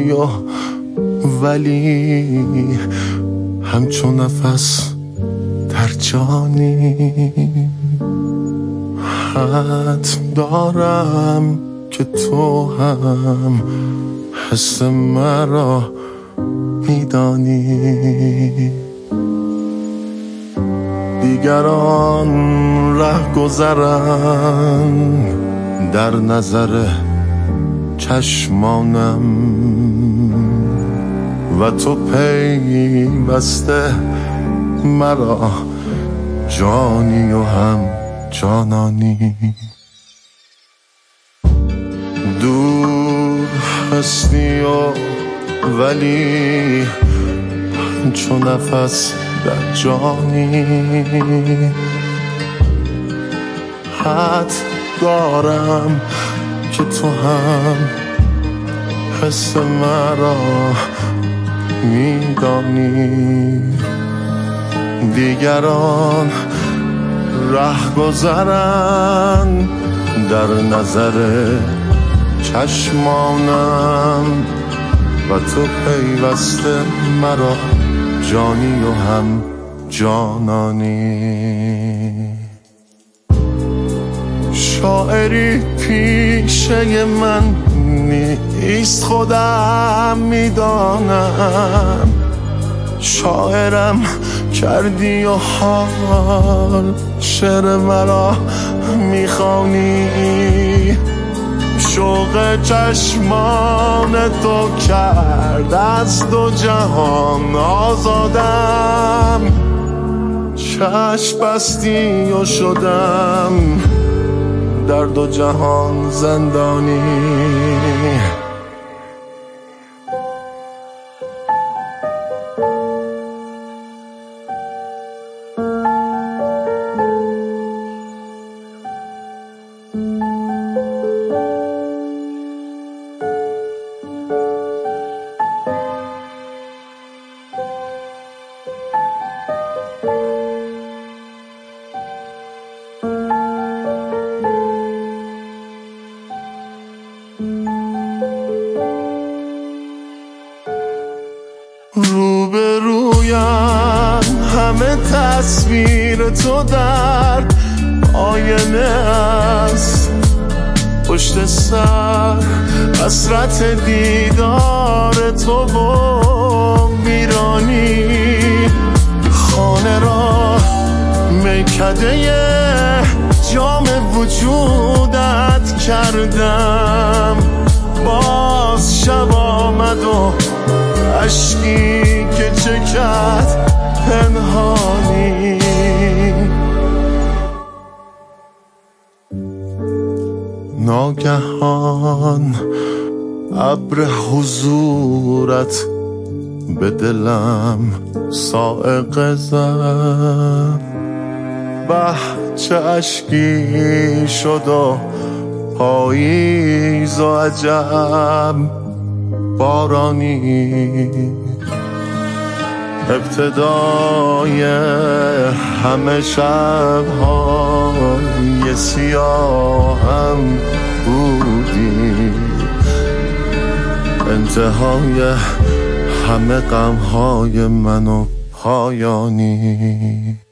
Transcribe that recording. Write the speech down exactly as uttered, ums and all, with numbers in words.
و ولی همچون نفس در جانی. حد دارم که تو هم حس مرا میدانی. دیگران ره گذرن در نظر چشمانم و تو پیوسته مرا جانی و هم جانانی. دور هستی و ولی چون نفس در جانی. حد دارم که تو هم حس مرا میدانی. دیگران ره گذرن در نظر چشمانم و تو پیوسته مرا جانی و هم جانانی. شاعری پیشه من نیست خودم میدانم. شاعرم کردی و حال شعر مرا میخوانی. شوق چشمان تو کرد از دو جهان آزادم. چشم بستی و شدم در دو جهان زندانی. روبرویم همه تصویر تو در آینه است. پشت سر حسرت دیدار تو و ویرانی. خانه را میکده جام وجودت کردم. باز شب آمد و اشکی که چکد پنهانی. ناگهان ابر حضورت به دلم صاعقه زد. به چه اشکی شد و پاییز و عجب بارانی. ابتدای همه شب‌های سیاهم بودی. انتهای همه غم‌های من و پایانی.